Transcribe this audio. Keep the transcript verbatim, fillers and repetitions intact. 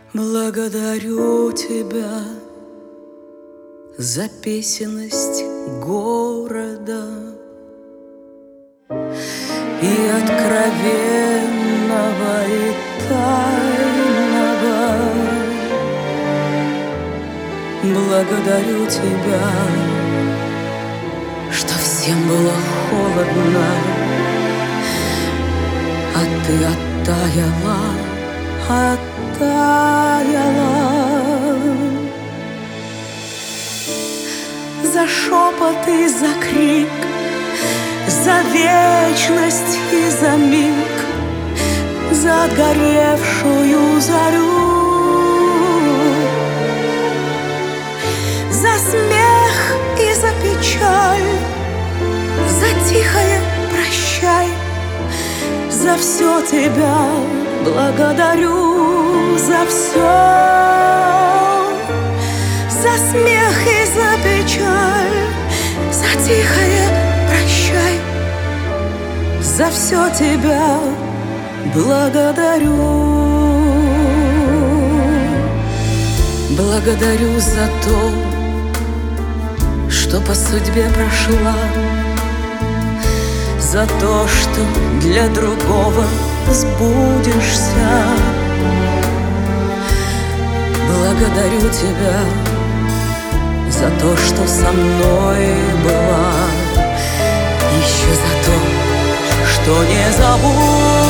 Благодарю тебя за песенность города и откровенного, и тайного. Благодарю тебя, что всем было холодно, а ты оттаяла, оттаяла. За шепот и за крик, за вечность и за миг, за отгоревшую зарю, за смех и за печаль, за тихое прощай, за все тебя благодарю, за все, за смех и за печаль, за тихое прощай, за все тебя благодарю. Благодарю за то, что по судьбе прошла, за то, что для другого сбудешься. Благодарю тебя за то, что со мной была, еще за то, что не забудешь.